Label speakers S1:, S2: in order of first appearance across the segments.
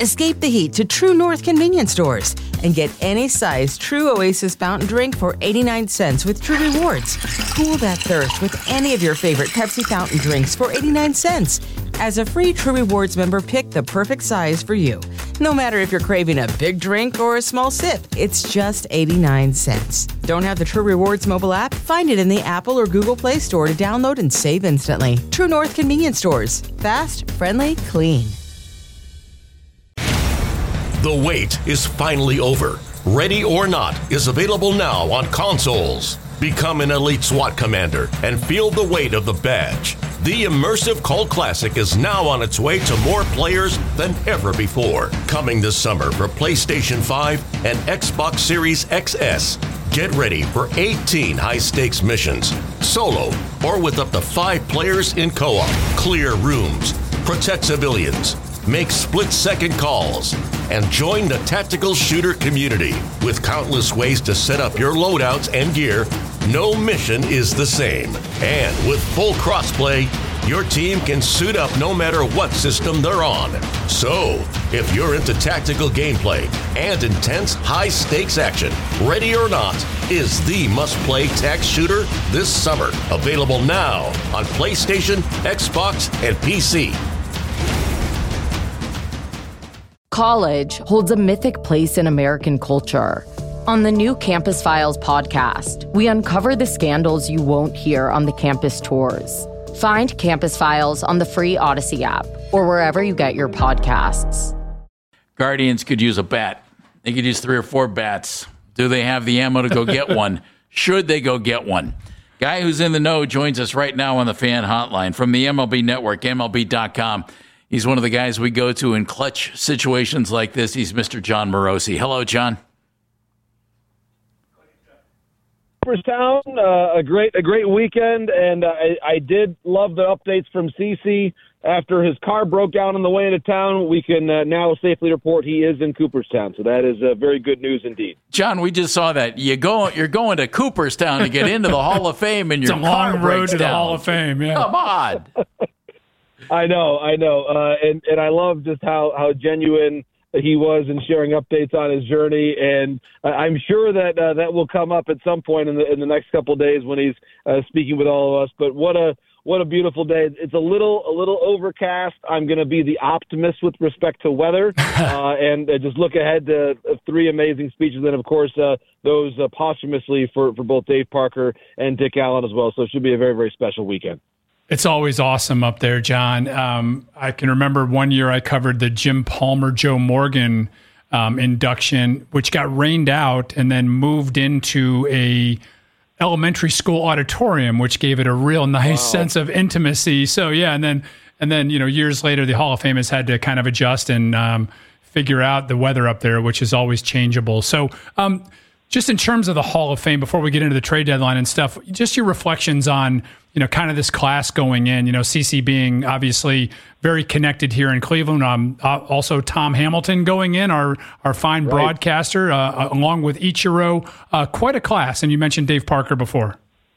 S1: Escape the heat to True North convenience stores and get any size True Oasis fountain drink for 89 cents with True Rewards. Cool that thirst with any of your favorite Pepsi fountain drinks for 89 cents. As a free True Rewards member, pick the perfect size for you. No matter if you're craving a big drink or a small sip, it's just 89 cents. Don't have the True Rewards mobile app? Find it in the Apple or Google Play Store to download and save instantly. True North convenience stores. Fast, friendly, clean.
S2: The wait is finally over. Ready or Not is available now on consoles. Become an elite SWAT commander and feel the weight of the badge. The immersive cult classic is now on its way to more players than ever before. Coming this summer for PlayStation 5 and Xbox Series XS. Get ready for 18 high-stakes missions, solo or with up to 5 players in co-op. Clear rooms, protect civilians, make split-second calls, and join the tactical shooter community. With countless ways to set up your loadouts and gear, no mission is the same. And with full crossplay, your team can suit up no matter what system they're on. So, if you're into tactical gameplay and intense high-stakes action, Ready or Not is the must-play tac shooter this summer. Available now on PlayStation, Xbox, and PC.
S3: College holds a mythic place in American culture. On the new Campus Files podcast, we uncover the scandals you won't hear on the campus tours. Find Campus Files on the free Odyssey app or wherever you get your podcasts.
S4: Guardians could use a bat. They could use 3 or 4 bats. Do they have the ammo to go get one? Should they go get one? Guy who's in the know joins us right now on the fan hotline from the MLB Network, MLB.com. He's one of the guys we go to in clutch situations like this. He's Mr. Jon Morosi. Hello, John.
S5: Cooperstown, a great weekend, and I did love the updates from CC. After his car broke down on the way into town, we can now safely report he is in Cooperstown. So that is very good news indeed.
S4: John, we just saw that. You're going to Cooperstown to get into the Hall of Fame, and your car breaks down. It's a long road to the Hall of Fame, yeah. Come on.
S5: I know. And I love just how genuine he was in sharing updates on his journey. And I'm sure that that will come up at some point in the next couple of days when he's speaking with all of us. But what a beautiful day. It's a little overcast. I'm going to be the optimist with respect to weather and just look ahead to 3 amazing speeches. And, of course, those posthumously for both Dave Parker and Dick Allen as well. So it should be a very, very special weekend.
S6: It's always awesome up there, John. I can remember one year I covered the Jim Palmer, Joe Morgan induction, which got rained out and then moved into a elementary school auditorium, which gave it a real nice sense of intimacy. So yeah, and then years later, the Hall of Fame has had to kind of adjust and figure out the weather up there, which is always changeable. So just in terms of the Hall of Fame, before we get into the trade deadline and stuff, just your reflections on kind of this class going in, CC being obviously very connected here in Cleveland. Also Tom Hamilton going in, our fine broadcaster, along with Ichiro. Quite a class. And you mentioned Dave Parker before.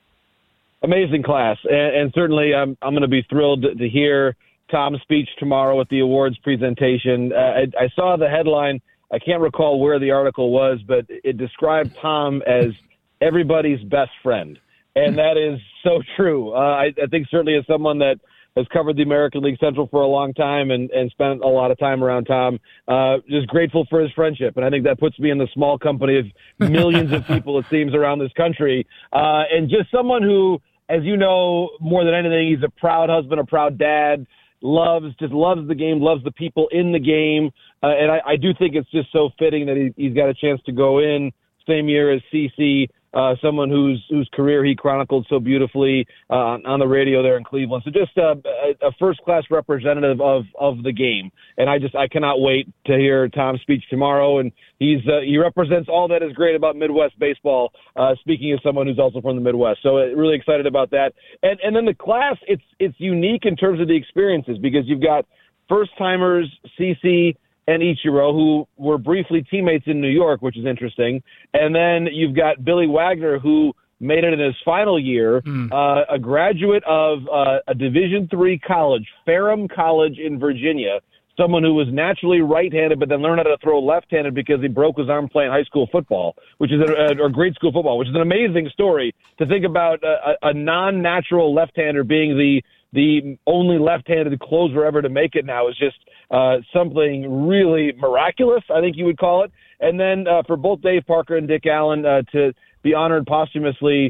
S5: Amazing class. And certainly I'm going to be thrilled to hear Tom's speech tomorrow at the awards presentation. I saw the headline. I can't recall where the article was, but it described Tom as everybody's best friend. And that is so true. I think certainly as someone that has covered the American League Central for a long time and spent a lot of time around Tom, just grateful for his friendship. And I think that puts me in the small company of millions of people, it seems, around this country. And just someone who, as you know, more than anything, he's a proud husband, a proud dad, loves the game, loves the people in the game. And I do think it's just so fitting that he's got a chance to go in same year as CC, someone whose career he chronicled so beautifully on the radio there in Cleveland. So just a first-class representative of the game. And I cannot wait to hear Tom's speech tomorrow. And he represents all that is great about Midwest baseball, speaking as someone who's also from the Midwest. So really excited about that. And then the class, it's unique in terms of the experiences because you've got first-timers, CC, and Ichiro, who were briefly teammates in New York, which is interesting. And then you've got Billy Wagner, who made it in his final year, a graduate of a Division III college, Ferrum College in Virginia, someone who was naturally right-handed but then learned how to throw left-handed because he broke his arm playing high school football, which is or grade school football, which is an amazing story to think about a non-natural left-hander being the only left-handed closer ever to make it now is just something really miraculous, I think you would call it. And then for both Dave Parker and Dick Allen to be honored posthumously,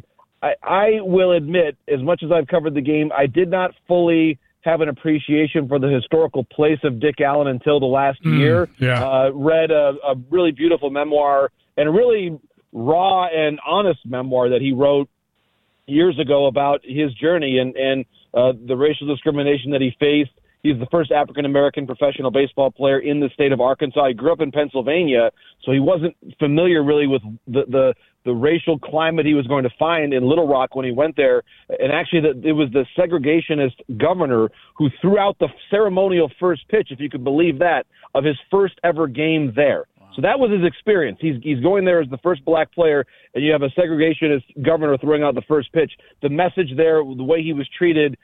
S5: I will admit, as much as I've covered the game, I did not fully have an appreciation for the historical place of Dick Allen until the last year.
S6: Yeah.
S5: Read a really beautiful memoir and a really raw and honest memoir that he wrote years ago about his journey and the racial discrimination that he faced. He's the first African-American professional baseball player in the state of Arkansas. He grew up in Pennsylvania, so he wasn't familiar really with the racial climate he was going to find in Little Rock when he went there. And actually, it was the segregationist governor who threw out the ceremonial first pitch, if you could believe that, of his first ever game there. So that was his experience. He's going there as the first black player, and you have a segregationist governor throwing out the first pitch. The message there, the way he was treated,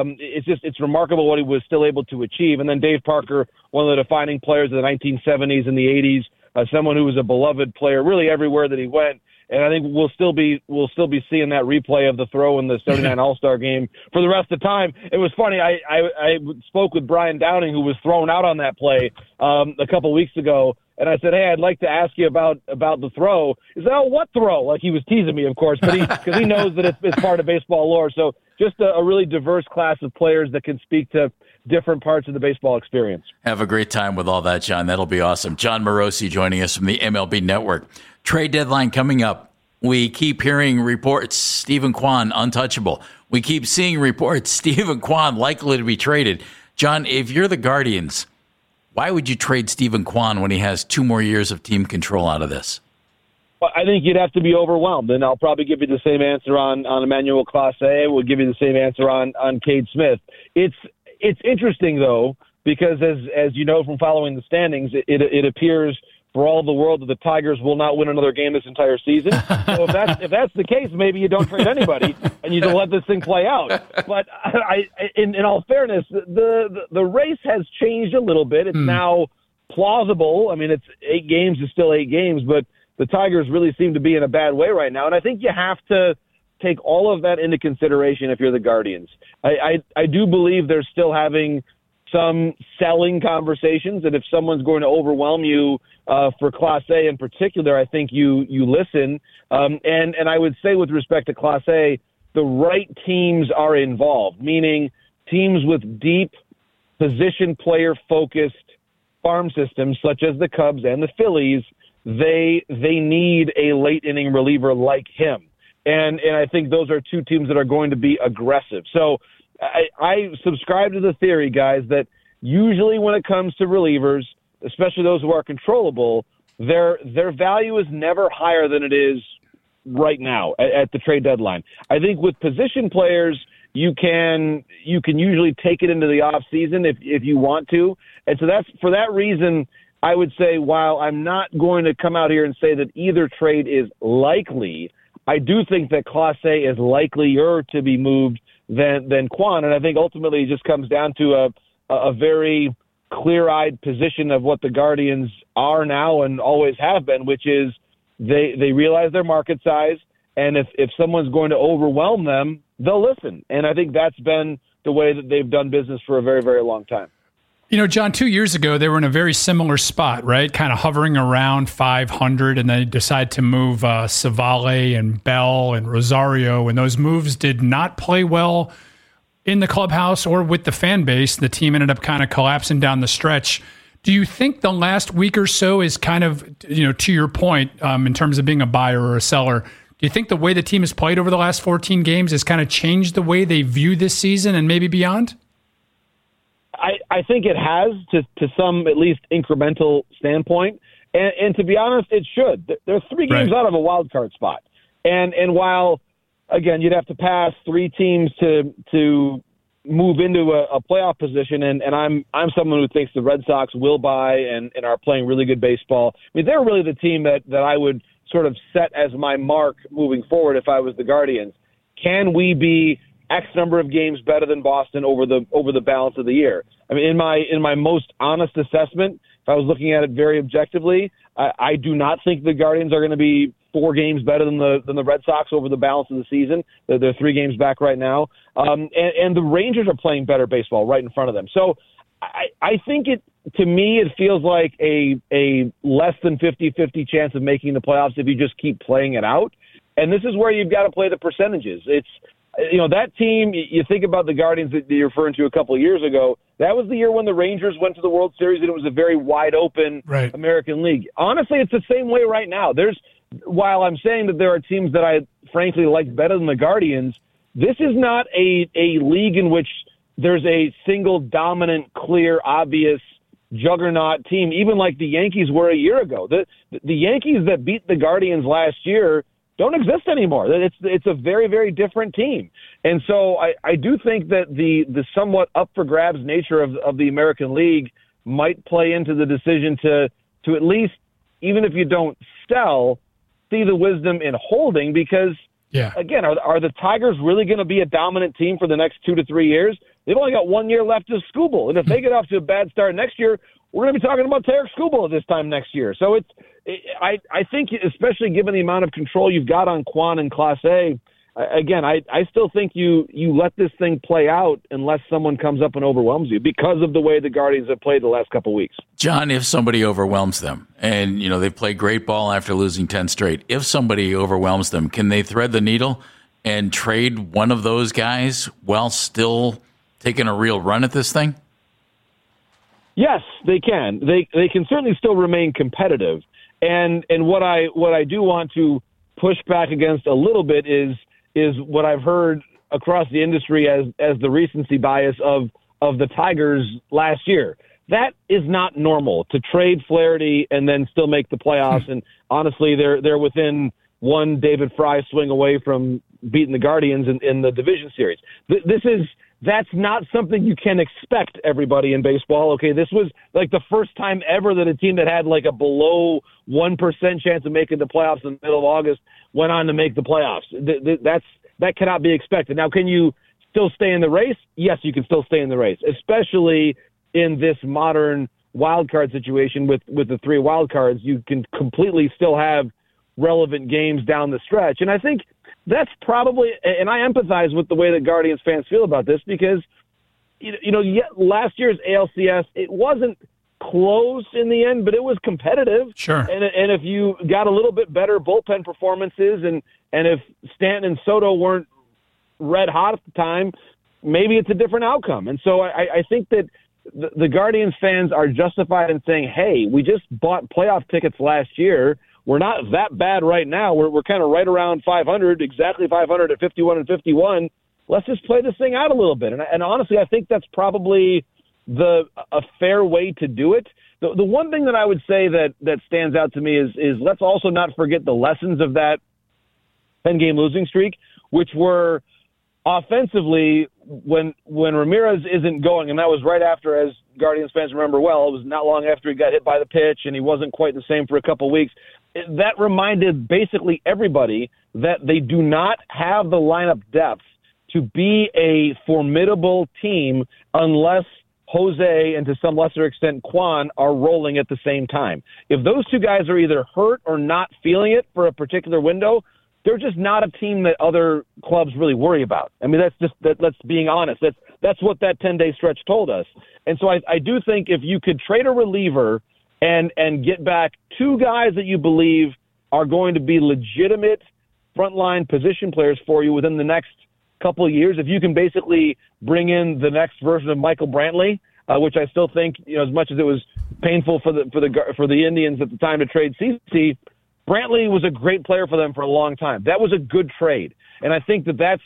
S5: it's remarkable what he was still able to achieve. And then Dave Parker, one of the defining players of the 1970s and the 80s, someone who was a beloved player really everywhere that he went. And I think we'll still be seeing that replay of the throw in the 79 All-Star game for the rest of the time. It was funny. I spoke with Brian Downing, who was thrown out on that play a couple weeks ago. And I said, hey, I'd like to ask you about the throw. He said, oh, what throw? Like he was teasing me, of course, but because he knows that it's part of baseball lore. So just a really diverse class of players that can speak to different parts of the baseball experience.
S4: Have a great time with all that, John. That'll be awesome. John Morosi joining us from the MLB Network. Trade deadline coming up. We keep hearing reports, Stephen Kwan, untouchable. We keep seeing reports, Stephen Kwan likely to be traded. John, if you're the Guardians, why would you trade Stephen Kwan when he has 2 more years of team control out of this?
S5: Well, I think you'd have to be overwhelmed, and I'll probably give you the same answer on Emmanuel Clase. We'll give you the same answer on Cade Smith. It's interesting, though, because as you know from following the standings, it appears for all the world that the Tigers will not win another game this entire season. So if that's the case, maybe you don't trade anybody and you just let this thing play out. But in all fairness, the race has changed a little bit. It's now plausible. I mean, it's 8 games is still 8 games, but the Tigers really seem to be in a bad way right now. And I think you have to take all of that into consideration if you're the Guardians. I do believe they're still having some selling conversations, and if someone's going to overwhelm you for Class A in particular, I think you listen. And I would say with respect to Class A, the right teams are involved, meaning teams with deep position player focused farm systems such as the Cubs and the Phillies. They need a late inning reliever like him. And I think those are 2 teams that are going to be aggressive. So I subscribe to the theory, guys, that usually when it comes to relievers, especially those who are controllable, their value is never higher than it is right now at the trade deadline. I think with position players, you can usually take it into the off season if you want to. And so that's for that reason, I would say while I'm not going to come out here and say that either trade is likely, I do think that Class A is likelier to be moved than Kwan. And I think ultimately it just comes down to a very clear-eyed position of what the Guardians are now and always have been, which is they realize their market size, and if someone's going to overwhelm them, they'll listen. And I think that's been the way that they've done business for a very, very long time.
S6: You know, John, 2 years ago, they were in a very similar spot, right? Kind of hovering around 500, and they decided to move Savale and Bell and Rosario, and those moves did not play well in the clubhouse or with the fan base. The team ended up kind of collapsing down the stretch. Do you think the last week or so is kind of, to your point, in terms of being a buyer or a seller, do you think the way the team has played over the last 14 games has kind of changed the way they view this season and maybe beyond?
S5: I think it has to some at least incremental standpoint. And to be honest, it should. They're 3 games out of a wild card spot. And while, again, you'd have to pass 3 teams to move into a playoff position, and I'm someone who thinks the Red Sox will buy and are playing really good baseball. I mean, they're really the team that I would sort of set as my mark moving forward if I was the Guardians. Can we be X number of games better than Boston over the balance of the year. I mean, in my most honest assessment, if I was looking at it very objectively, I do not think the Guardians are going to be 4 games better than the Red Sox over the balance of the season. They're 3 games back right now, and the Rangers are playing better baseball right in front of them. So I think to me, it feels like a less than 50-50 chance of making the playoffs if you just keep playing it out. And this is where you've got to play the percentages. It's, that team, you think about the Guardians that you're referring to a couple of years ago, that was the year when the Rangers went to the World Series and it was a very wide open American League. Honestly, it's the same way right now. While I'm saying that there are teams that I frankly like better than the Guardians, this is not a league in which there's a single dominant, clear, obvious juggernaut team, even like the Yankees were a year ago. The Yankees that beat the Guardians last year don't exist anymore. It's a very, very different team. And so I do think that the somewhat up for grabs nature of the American League might play into the decision to at least, even if you don't sell, see the wisdom in holding, because again, are the Tigers really going to be a dominant team for the next 2 to 3 years? They've only got 1 year left of Skubal. And if they get off to a bad start next year, we're going to be talking about Tarik Skubal at this time next year. So I think, especially given the amount of control you've got on Kwan and Class A, again, I still think you let this thing play out unless someone comes up and overwhelms you because of the way the Guardians have played the last couple of weeks.
S4: John, if somebody overwhelms them, and they play great ball after losing 10 straight, if somebody overwhelms them, can they thread the needle and trade one of those guys while still taking a real run at this thing?
S5: Yes, they can. They can certainly still remain competitive. And what I do want to push back against a little bit is what I've heard across the industry as the recency bias of the Tigers last year. That is not normal, to trade Flaherty and then still make the playoffs. And honestly, they're within one David Fry swing away from beating the Guardians in the division series. That's not something you can expect, everybody, in baseball. Okay, this was like the first time ever that a team that had like a below 1% chance of making the playoffs in the middle of August went on to make the playoffs. That cannot be expected. Now, can you still stay in the race? Yes, you can still stay in the race, especially in this modern wild card situation with the 3 wild cards. You can completely still have relevant games down the stretch. And I think that's probably, and I empathize with the way that Guardians fans feel about this, because, last year's ALCS, it wasn't close in the end, but it was competitive.
S6: Sure.
S5: And if you got a little bit better bullpen performances and if Stanton and Soto weren't red hot at the time, maybe it's a different outcome. And so I think that the Guardians fans are justified in saying, hey, we just bought playoff tickets last year. We're not that bad right now. We're kind of right around 500, exactly 500 at 51-51. Let's just play this thing out a little bit. And honestly, I think that's probably a fair way to do it. The one thing that I would say that stands out to me is let's also not forget the lessons of that 10-game losing streak, which were offensively when Ramirez isn't going, and that was right after, as Guardians fans remember well, it was not long after he got hit by the pitch and he wasn't quite the same for a couple of weeks. That reminded basically everybody that they do not have the lineup depth to be a formidable team unless Jose and to some lesser extent Kwan are rolling at the same time. If those two guys are either hurt or not feeling it for a particular window, they're just not a team that other clubs really worry about. I mean, that's being honest. That's what that 10-day stretch told us. And so I do think if you could trade a reliever and get back 2 guys that you believe are going to be legitimate frontline position players for you within the next couple of years, if you can basically bring in the next version of Michael Brantley, which I still think, as much as it was painful for the Indians at the time to trade CeCe, Brantley was a great player for them for a long time. That was a good trade. And I think that's,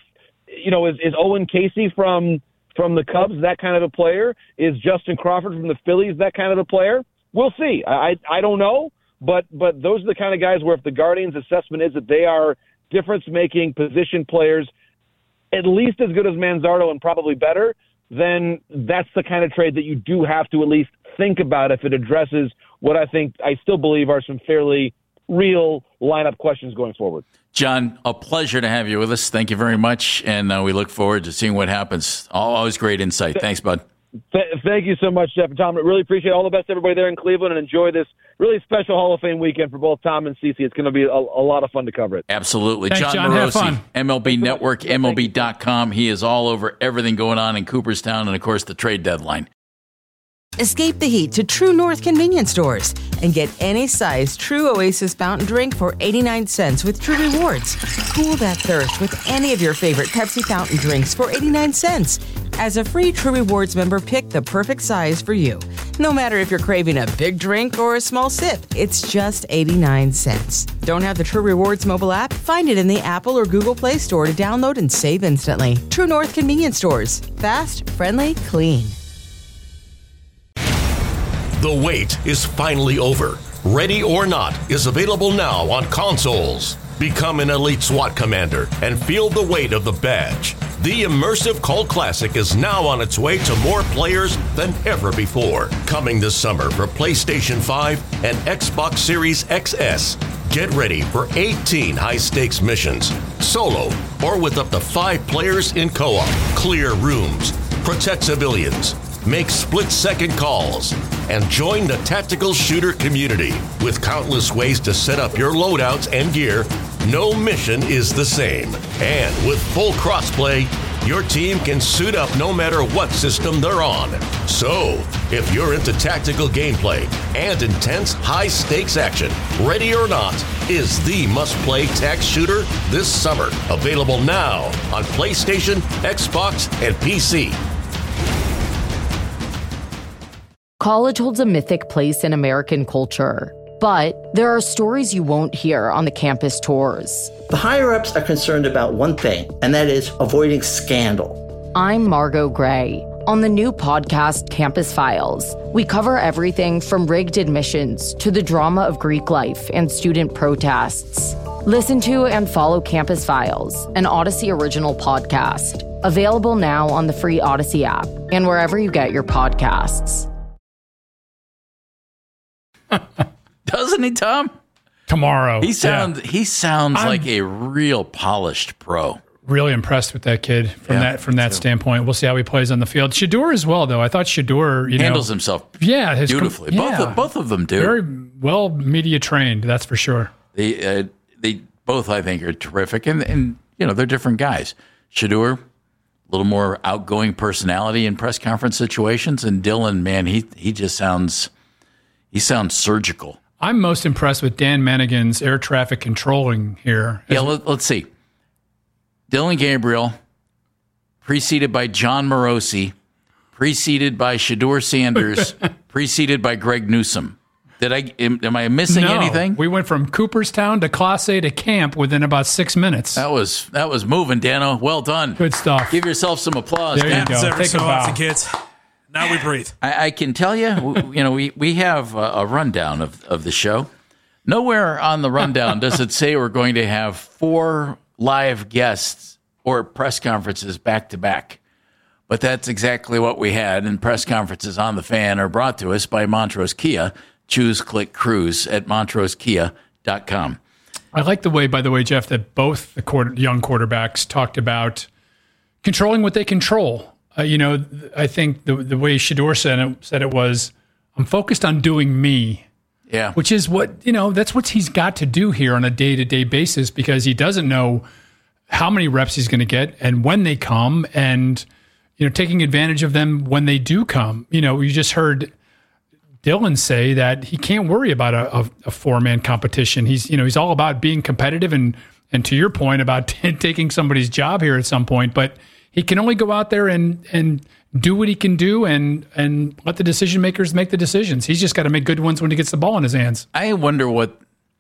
S5: is Owen Casey from the Cubs that kind of a player? Is Justin Crawford from the Phillies that kind of a player? We'll see. I don't know, but those are the kind of guys where if the Guardians' assessment is that they are difference-making position players, at least as good as Manzardo and probably better, then that's the kind of trade that you do have to at least think about if it addresses what I still believe are some fairly real lineup questions going forward.
S4: John, a pleasure to have you with us. Thank you very much, and we look forward to seeing what happens. Always great insight. Thanks, bud.
S5: Thank you so much, Jeff and Tom. I really appreciate it. All the best to everybody there in Cleveland, and enjoy this really special Hall of Fame weekend for both Tom and Cece. It's going to be a lot of fun to cover it.
S4: Absolutely.
S6: Thanks, John.
S4: Morosi, MLB Network, MLB.com. He is all over everything going on in Cooperstown and, of course, the trade deadline.
S1: Escape the heat to True North convenience stores and get any size True Oasis fountain drink for 89 cents with True Rewards. Cool that thirst with any of your favorite Pepsi fountain drinks for 89 cents. As a free True Rewards member, pick the perfect size for you. No matter if you're craving a big drink or a small sip, it's just 89 cents. Don't have the True Rewards mobile app? Find it in the Apple or Google Play Store to download and save instantly. True North convenience stores. Fast, friendly, clean.
S2: The wait is finally over. Ready or Not is available now on consoles. Become an elite SWAT commander and feel the weight of the badge. The immersive cult classic is now on its way to more players than ever before. Coming this summer for PlayStation 5 and Xbox Series XS. Get ready for 18 high-stakes missions, solo or with up to 5 players in co-op. Clear rooms, protect civilians, make split-second calls, and join the tactical shooter community. With countless ways to set up your loadouts and gear, no mission is the same. And with full crossplay, your team can suit up no matter what system they're on. So, if you're into tactical gameplay and intense high-stakes action, Ready or Not is the must-play tac shooter this summer. Available now on PlayStation, Xbox, and PC.
S3: College holds a mythic place in American culture, but there are stories you won't hear on the campus tours.
S7: The higher-ups are concerned about one thing, and that is avoiding scandal.
S3: I'm Margot Gray. On the new podcast, Campus Files, we cover everything from rigged admissions to the drama of Greek life and student protests. Listen to and follow Campus Files, an Odyssey original podcast. Available now on the free Odyssey app and wherever you get your podcasts.
S4: Doesn't he, Tom?
S6: Tomorrow.
S4: He sounds like a real polished pro.
S6: Really impressed with that kid from that standpoint. We'll see how he plays on the field. Shedeur as well, though. I thought Shedeur
S4: handles himself beautifully. Both of them do.
S6: Very well media trained, that's for sure.
S4: They both, I think, are terrific, and they're different guys. Shedeur, a little more outgoing personality in press conference situations, and Dylan, man, he just sounds surgical.
S6: I'm most impressed with Dan Manigan's air traffic controlling here.
S4: Yeah, let's see. Dylan Gabriel, preceded by John Morosi, preceded by Shedeur Sanders, preceded by Greg Newsome. Am I missing anything?
S6: We went from Cooperstown to Class A to camp within about 6 minutes.
S4: That was moving, Dano. Well done.
S6: Good stuff.
S4: Give yourself some applause.
S6: There you go.
S8: Take a bow. Kids. Now we breathe.
S4: I can tell you, we have a rundown of the show. Nowhere on the rundown does it say we're going to have 4 live guests or press conferences back to back. But that's exactly what we had, and press conferences on the Fan are brought to us by Montrose Kia. Choose, click, cruise at montrosekia.com.
S6: I like the way, by the way, Jeff, that both the young quarterbacks talked about controlling what they control. I think the way Shedeur said it was, I'm focused on doing me.
S4: Yeah.
S6: Which is that's what he's got to do here on a day-to-day basis, because he doesn't know how many reps he's going to get and when they come, and, taking advantage of them when they do come. You just heard Dylan say that he can't worry about a 4-man competition. He's all about being competitive and to your point about taking somebody's job here at some point, but he can only go out there and do what he can do and let the decision makers make the decisions. He's just got to make good ones when he gets the ball in his hands.
S4: I wonder what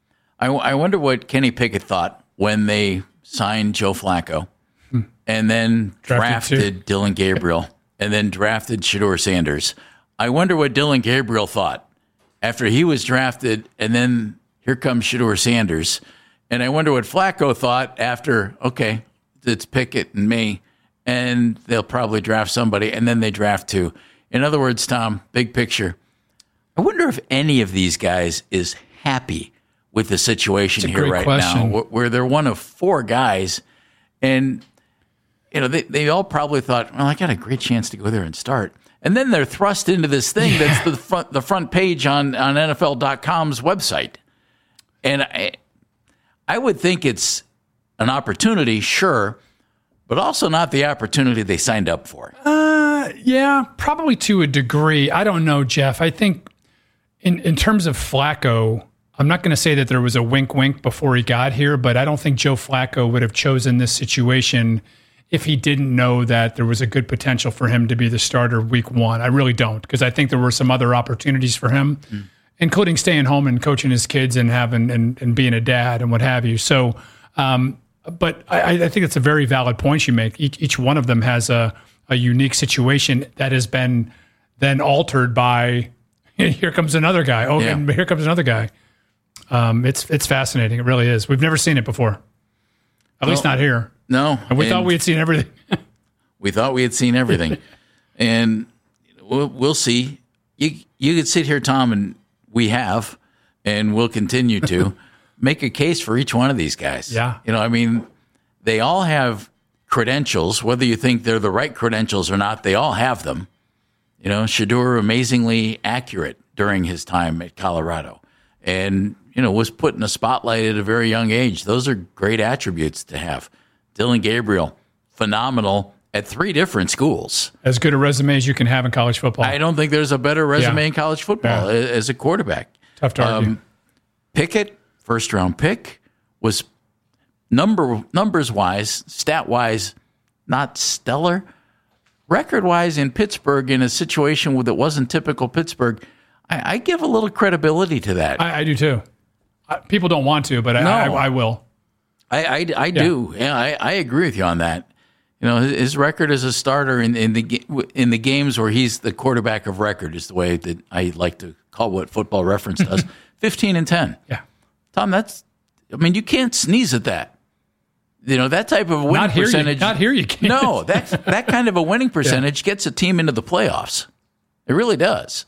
S4: Kenny Pickett thought when they signed Joe Flacco and then drafted Dylan Gabriel and then drafted Shedeur Sanders. I wonder what Dylan Gabriel thought after he was drafted, and then here comes Shedeur Sanders. And I wonder what Flacco thought after, okay, it's Pickett and me, and they'll probably draft somebody, and then they draft 2. In other words, Tom, big picture, I wonder if any of these guys is happy with the situation here right
S6: question.
S4: now, where they're one of 4 guys, and they all probably thought, well, I got a great chance to go there and start. And then they're thrust into this thing that's the front page on NFL.com's website. And I would think it's an opportunity, sure, but also not the opportunity they signed up for.
S6: Yeah, probably to a degree. I don't know, Jeff. I think in terms of Flacco, I'm not going to say that there was a wink before he got here, but I don't think Joe Flacco would have chosen this situation if he didn't know that there was a good potential for him to be the starter week 1. I really don't, because I think there were some other opportunities for him, including staying home and coaching his kids and having and being a dad and what have you. So, but I think it's a very valid point you make. Each one of them has a unique situation that has been then altered by here comes another guy. Oh, and here comes another guy. It's fascinating. It really is. We've never seen it before. At least not here.
S4: No.
S6: And we thought we had seen everything.
S4: We thought we had seen everything. And we'll see. You could sit here, Tom, and we have, and we'll continue to, make a case for each one of these guys.
S6: Yeah.
S4: They all have credentials, whether you think they're the right credentials or not, they all have them. Shedeur amazingly accurate during his time at Colorado. And, was put in a spotlight at a very young age. Those are great attributes to have. Dylan Gabriel, phenomenal at 3 different schools.
S6: As good a resume as you can have in college football.
S4: I don't think there's a better resume in college football as a quarterback.
S6: Tough to argue.
S4: Pickett, first-round pick, was numbers-wise, stat-wise, not stellar. Record-wise in Pittsburgh, in a situation that wasn't typical Pittsburgh, I give a little credibility to that.
S6: I do too. People don't want to, but I will.
S4: I do. Yeah, I agree with you on that. His record as a starter in the games where he's the quarterback of record is the way that I like to call what Football Reference does. 15-10.
S6: Yeah,
S4: Tom, you can't sneeze at that. That type of winning percentage.
S6: Not here you can't.
S4: No, that kind of a winning percentage gets a team into the playoffs. It really does.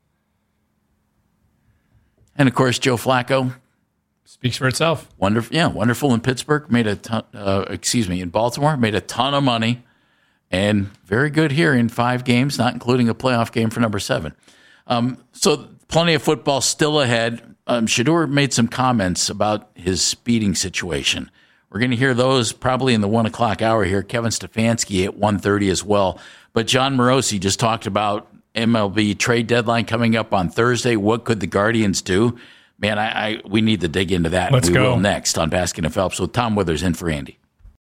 S4: And of course, Joe Flacco
S6: speaks for itself.
S4: Wonderful in Pittsburgh. Made a ton. In Baltimore, made a ton of money, and very good here in 5 games, not including a playoff game for number 7. So plenty of football still ahead. Shedeur made some comments about his speeding situation. We're going to hear those probably in the 1 o'clock hour here. Kevin Stefanski at 1:30 as well. But John Morosi just talked about MLB trade deadline coming up on Thursday. What could the Guardians do? Man, we need to dig into that.
S6: Let's go.
S4: We will next on Baskin and Phelps with Tom Withers in for Andy.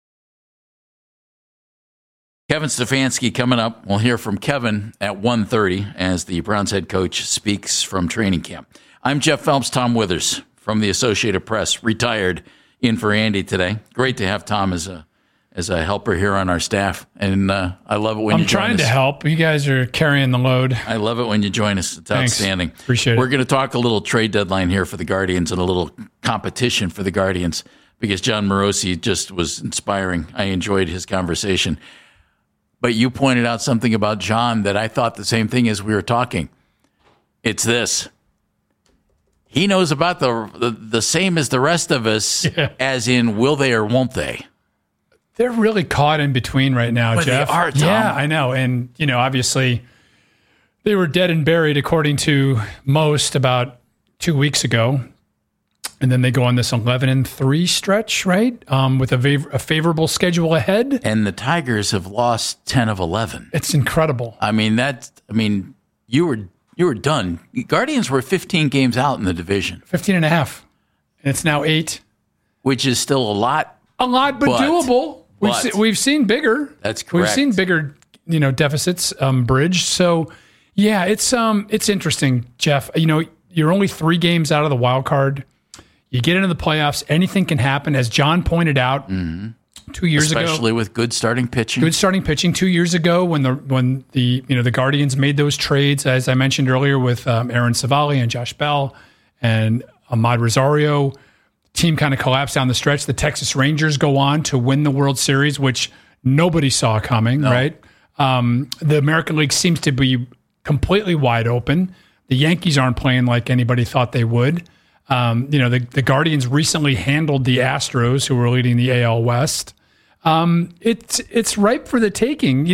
S4: Kevin Stefanski coming up. We'll hear from Kevin at 1:30 as the Browns head coach speaks from training camp. I'm Jeff Phelps, Tom Withers from the Associated Press, retired, in for Andy today. Great to have Tom as a helper here on our staff, and I love it when you join us.
S6: I'm trying to help. You guys are carrying the load.
S4: I love it when you join us. It's
S6: Thanks.
S4: outstanding.
S6: Appreciate it.
S4: We're going to talk a little trade deadline here for the Guardians and a little competition for the Guardians because John Morosi just was inspiring. I enjoyed his conversation. But you pointed out something about John that I thought the same thing as we were talking. It's this. He knows about the same as the rest of us, as in will they or won't they?
S6: They're really caught in between right now,
S4: But
S6: Jeff.
S4: they are, Tom.
S6: Yeah, I know. And, obviously they were dead and buried, according to most, about 2 weeks ago. And then they go on this 11-3 stretch, right? With a favorable schedule ahead.
S4: And the Tigers have lost 10 of 11.
S6: It's incredible.
S4: You were done. Guardians were 15 games out in the division.
S6: 15 and a half. And it's now 8.
S4: Which is still a lot.
S6: A lot, but doable. We've seen bigger.
S4: That's correct.
S6: We've seen bigger, deficits bridged. So, yeah, it's interesting, Jeff. You're only 3 games out of the wild card. You get into the playoffs. Anything can happen, as John pointed out 2 years ago.
S4: Especially with good starting pitching.
S6: 2 years ago, when the Guardians made those trades, as I mentioned earlier, with Aaron Savali and Josh Bell and Ahmad Rosario. Team kind of collapsed down the stretch. The Texas Rangers go on to win the World Series, which nobody saw coming, right? The American League seems to be completely wide open. The Yankees aren't playing like anybody thought they would. The Guardians recently handled the Astros, who were leading the AL West. It's ripe for the taking.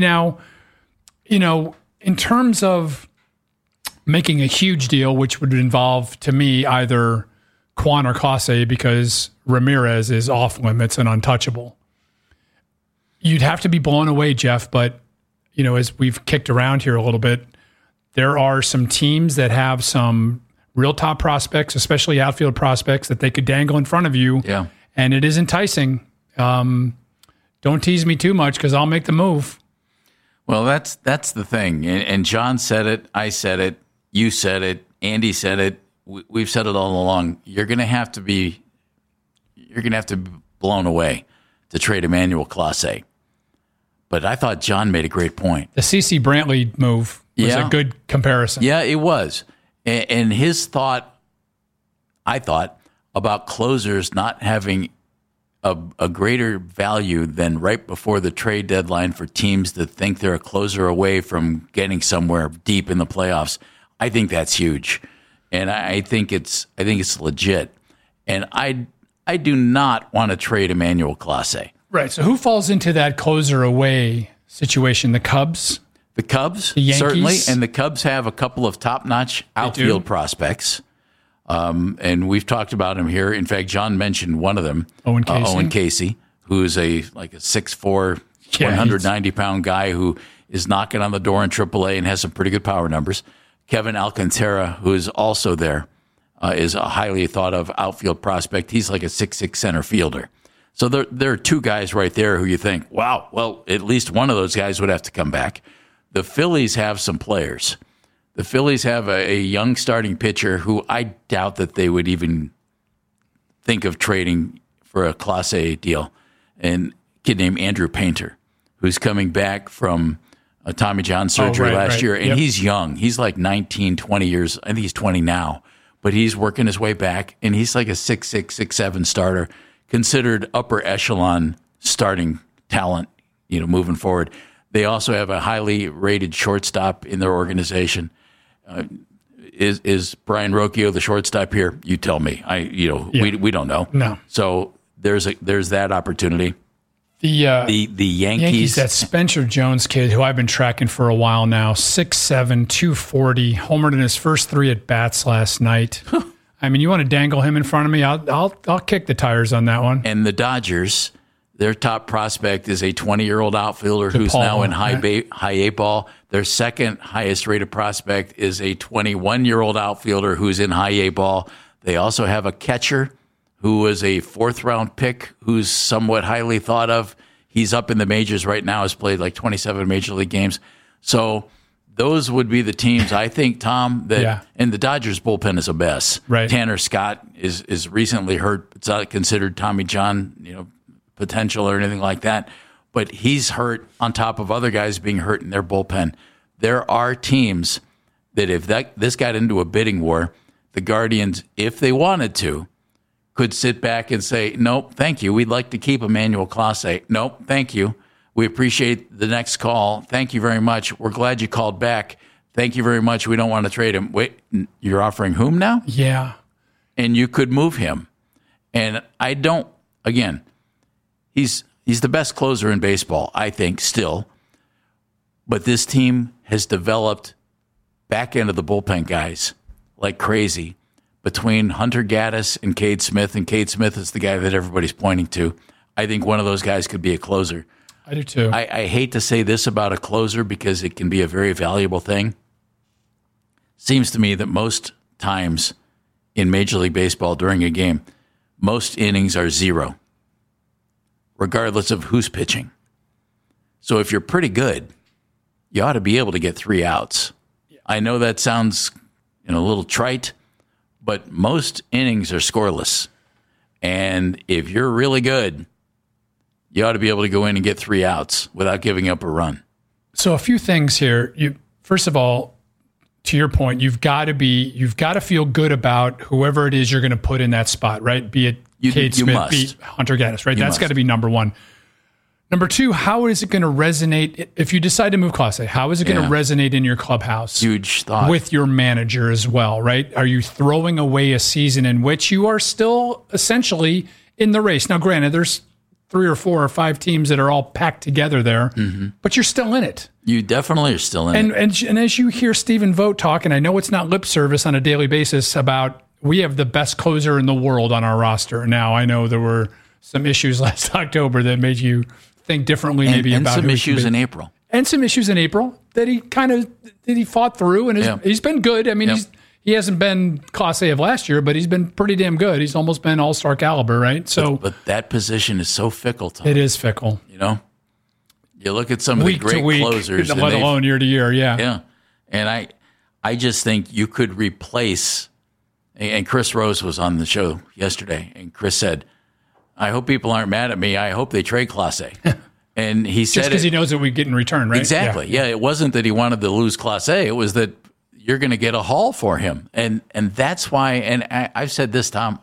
S6: In terms of making a huge deal, which would involve, to me, either Kwan or Clase, because Ramirez is off limits and untouchable. You'd have to be blown away, Jeff, but as we've kicked around here a little bit, there are some teams that have some real top prospects, especially outfield prospects, that they could dangle in front of you.
S4: Yeah.
S6: And it is enticing. Don't tease me too much because I'll make the move.
S4: Well, that's the thing. And John said it. I said it. You said it. Andy said it. We've said it all along. You're going to have to be blown away to trade Emmanuel Clase. But I thought John made a great point.
S6: The CC Brantley move was a good comparison.
S4: Yeah, it was. And his thought, I thought, about closers not having a greater value than right before the trade deadline for teams that think they're a closer away from getting somewhere deep in the playoffs. I think that's huge. And I think it's legit. And I do not want to trade Emmanuel Clase.
S6: Right. So who falls into that closer away situation? The Cubs?
S4: The Cubs,
S6: the Yankees?
S4: Certainly. And the Cubs have a couple of top-notch outfield prospects. And we've talked about him here. In fact, John mentioned one of them, Owen Casey, who is a 6'4", 190-pound guy who is knocking on the door in AAA and has some pretty good power numbers. Kevin Alcantara, who is also there, is a highly thought-of outfield prospect. He's like a 6'6" center fielder. So there are two guys right there who you think, wow, well, at least one of those guys would have to come back. The Phillies have some players. The Phillies have a young starting pitcher who I doubt that they would even think of trading for a Clase deal, and a kid named Andrew Painter, who's coming back from a Tommy John surgery last year, and he's young. He's like 19, 20 years. I think he's 20 now, but he's working his way back, and he's like a 6'6", 6'7" starter, considered upper echelon starting talent, moving forward. They also have a highly rated shortstop in their organization. Is Brian Rocchio the shortstop here? You tell me. We don't know.
S6: No.
S4: So there's that opportunity. The Yankees,
S6: that Spencer Jones kid who I've been tracking for a while now, 6'7", 240, homered in his first 3 at bats last night. I mean, you want to dangle him in front of me? I'll kick the tires on that one.
S4: And the Dodgers, their top prospect is a 20-year-old outfielder who's now in high A ball. Their second highest rated prospect is a 21-year-old outfielder who's in high A ball. They also have a catcher who was a 4th-round pick who's somewhat highly thought of. He's up in the majors right now, has played like 27 Major League games. So those would be the teams, I think, Tom, and the Dodgers bullpen is a mess.
S6: Right.
S4: Tanner Scott is recently hurt. It's not considered Tommy John, potential or anything like that. But he's hurt on top of other guys being hurt in their bullpen. There are teams that if this got into a bidding war, the Guardians, if they wanted to, could sit back and say, nope, thank you. We'd like to keep Emmanuel Clase. Nope, thank you. We appreciate the next call. Thank you very much. We're glad you called back. Thank you very much. We don't want to trade him. Wait, you're offering whom now?
S6: Yeah.
S4: And you could move him. And he's the best closer in baseball, I think, still. But this team has developed back end of the bullpen guys like crazy between Hunter Gaddis and Cade Smith. And Cade Smith is the guy that everybody's pointing to. I think one of those guys could be a closer.
S6: I do too.
S4: I hate to say this about a closer because it can be a very valuable thing. Seems to me that most times in Major League Baseball during a game, most innings are 0, regardless of who's pitching. So if you're pretty good, you ought to be able to get 3 outs. I know that sounds a little trite, but most innings are scoreless. And if you're really good, you ought to be able to go in and get 3 outs without giving up a run.
S6: So a few things here. First of all, to your point, you've got to feel good about whoever it is you're going to put in that spot, right? Be it Cade Smith, be it Hunter Gaddis, right? That's got to be number one. Number two, how is it going to resonate if you decide to move Clase? How is it going to resonate in your clubhouse?
S4: Huge thought.
S6: With your manager as well, right? Are you throwing away a season in which you are still essentially in the race? Now, granted, there's 3 or 4 or 5 teams that are all packed together there, but you're still in it.
S4: You definitely are still in it.
S6: And as you hear Stephen Vogt talk, and I know it's not lip service on a daily basis about we have the best closer in the world on our roster. Now, I know there were some issues last October that made you think differently maybe about
S4: some issues in April.
S6: And some issues in April that he fought through, and he's been good. I mean, he hasn't been Class A of last year, but he's been pretty damn good. He's almost been all-star caliber, right? So,
S4: but that position is so fickle, Tom.
S6: It is fickle.
S4: You know? You look at some of the great closers.
S6: Let alone year to year,
S4: Yeah. And I just think you could replace, and Chris Rose was on the show yesterday, and Chris said, I hope people aren't mad at me. I hope they trade Clase. And he said
S6: just because he knows that we get in return, right?
S4: Exactly. Yeah, it wasn't that he wanted to lose Clase. It was that you're going to get a haul for him. And that's why, and I've said this, Tom,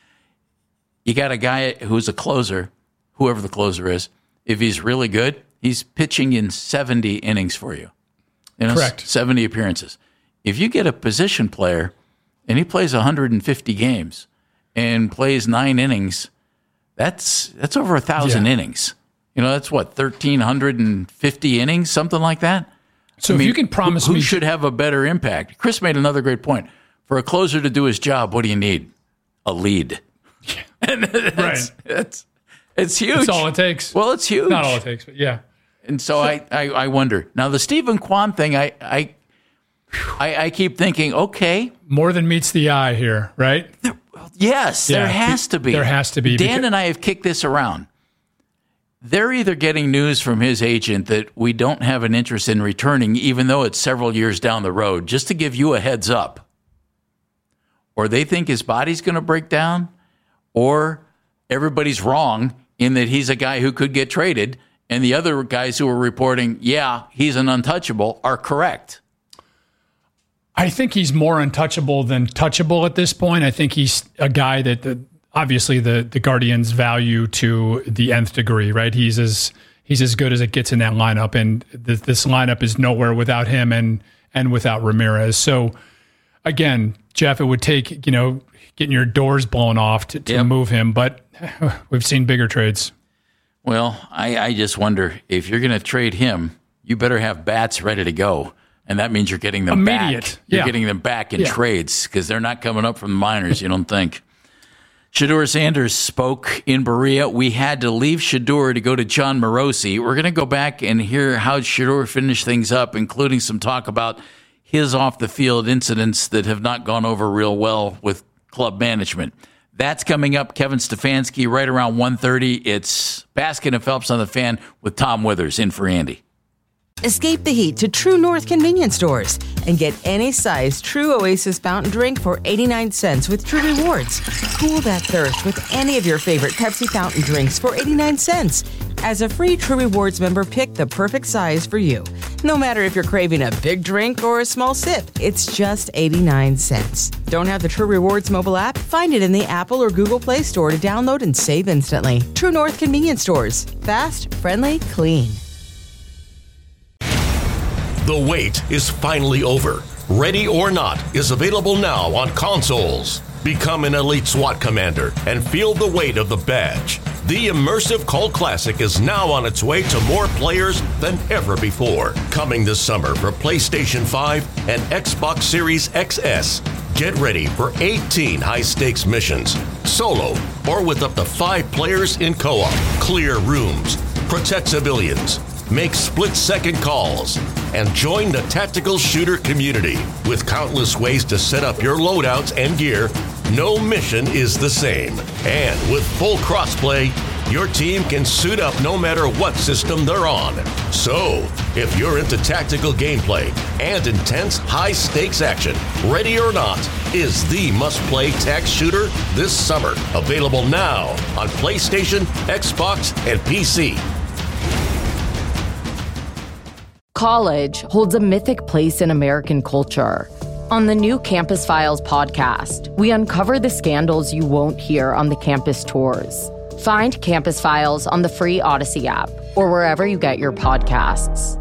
S4: you got a guy who's a closer, whoever the closer is, if he's really good, he's pitching in 70 innings for you.
S6: Correct.
S4: 70 appearances. If you get a position player and he plays 150 games and plays 9 innings, that's over 1,000 innings. That's what, 1,350 innings, something like that?
S6: So if you can promise
S4: who
S6: me...
S4: should have a better impact? Chris made another great point. For a closer to do his job, what do you need? A lead. And it's huge.
S6: That's all it takes.
S4: Well, it's huge.
S6: Not all it takes, but yeah.
S4: And so I wonder. Now, the Stephen Kwan thing, I keep thinking, okay.
S6: More than meets the eye here, right?
S4: Yes, there has to be.
S6: There has to be.
S4: Dan and I have kicked this around. They're either getting news from his agent that we don't have an interest in returning, even though it's several years down the road, just to give you a heads up. Or they think his body's going to break down, or everybody's wrong in that he's a guy who could get traded, and the other guys who are reporting, he's an untouchable, are correct.
S6: I think he's more untouchable than touchable at this point. I think he's a guy that obviously the Guardians value to the nth degree, right? He's as good as it gets in that lineup, and this lineup is nowhere without him and without Ramirez. So again, Jeff, it would take getting your doors blown off to move him, but we've seen bigger trades.
S4: Well, I just wonder if you're going to trade him, you better have bats ready to go. And that means you're getting them back. You're getting them back in trades because they're not coming up from the minors, you don't think. Shedeur Sanders spoke in Berea. We had to leave Shedeur to go to John Morosi. We're going to go back and hear how Shedeur finished things up, including some talk about his off-the-field incidents that have not gone over real well with club management. That's coming up. Kevin Stefanski right around 1:30. It's Baskin and Phelps on the Fan with Tom Withers in for Andy.
S1: Escape the heat to True North convenience stores and get any size True Oasis fountain drink for 89 cents with True Rewards. Cool that thirst with any of your favorite Pepsi fountain drinks for 89 cents. As a free True Rewards member, pick the perfect size for you. No matter if you're craving a big drink or a small sip, it's just 89 cents. Don't have the True Rewards mobile app? Find it in the Apple or Google Play Store to download and save instantly. True North convenience stores. Fast, friendly, clean.
S2: The wait is finally over. Ready or Not is available now on consoles. Become an elite SWAT commander and feel the weight of the badge. The immersive Cult Classic is now on its way to more players than ever before. Coming this summer for PlayStation 5 and Xbox Series XS. Get ready for 18 high-stakes missions, solo or with up to 5 players in co-op. Clear rooms, protect civilians, make split-second calls, and join the tactical shooter community. With countless ways to set up your loadouts and gear, no mission is the same. And with full crossplay, your team can suit up no matter what system they're on. So, if you're into tactical gameplay and intense high-stakes action, Ready or Not is the must-play tac shooter this summer. Available now on PlayStation, Xbox, and PC.
S3: College holds a mythic place in American culture. On the new Campus Files podcast, we uncover the scandals you won't hear on the campus tours. Find Campus Files on the free Odyssey app or wherever you get your podcasts.